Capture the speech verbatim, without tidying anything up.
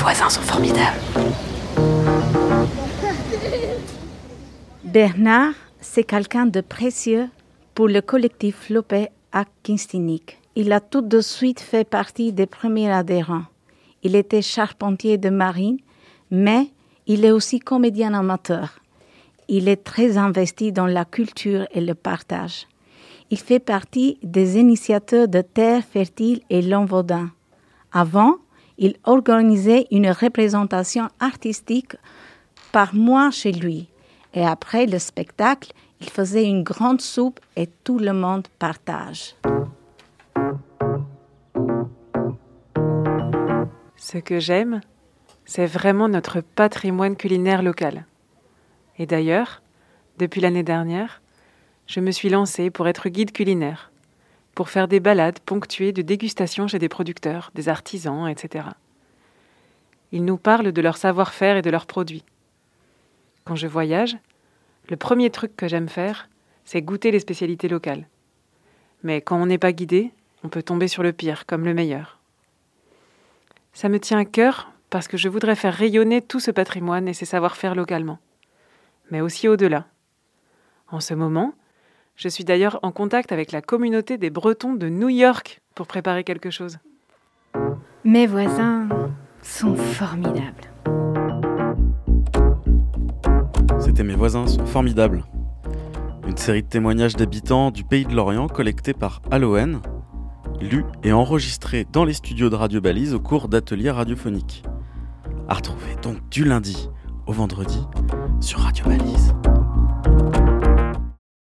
voisins sont formidables. Bernard, c'est quelqu'un de précieux pour le collectif Lopé à Kinstinich. Il a tout de suite fait partie des premiers adhérents. Il était charpentier de marine, mais il est aussi comédien amateur. Il est très investi dans la culture et le partage. Il fait partie des initiateurs de Terre fertile et Lanvaudin. Avant, il organisait une représentation artistique par mois chez lui. Et après le spectacle, il faisait une grande soupe et tout le monde partage. Ce que j'aime, c'est vraiment notre patrimoine culinaire local. Et d'ailleurs, depuis l'année dernière, je me suis lancée pour être guide culinaire, pour faire des balades ponctuées de dégustations chez des producteurs, des artisans, et cetera. Ils nous parlent de leur savoir-faire et de leurs produits. Quand je voyage, le premier truc que j'aime faire, c'est goûter les spécialités locales. Mais quand on n'est pas guidé, on peut tomber sur le pire, comme le meilleur. Ça me tient à cœur parce que je voudrais faire rayonner tout ce patrimoine et ses savoir-faire localement, mais aussi au-delà. En ce moment, je suis d'ailleurs en contact avec la communauté des Bretons de New York pour préparer quelque chose. Mes voisins sont formidables. C'était Mes voisins sont formidables. Une série de témoignages d'habitants du pays de l'Orient collectés par Aloën, lus et enregistrés dans les studios de Radio Balise au cours d'ateliers radiophoniques. À retrouver donc du lundi au vendredi sur Radio Balise.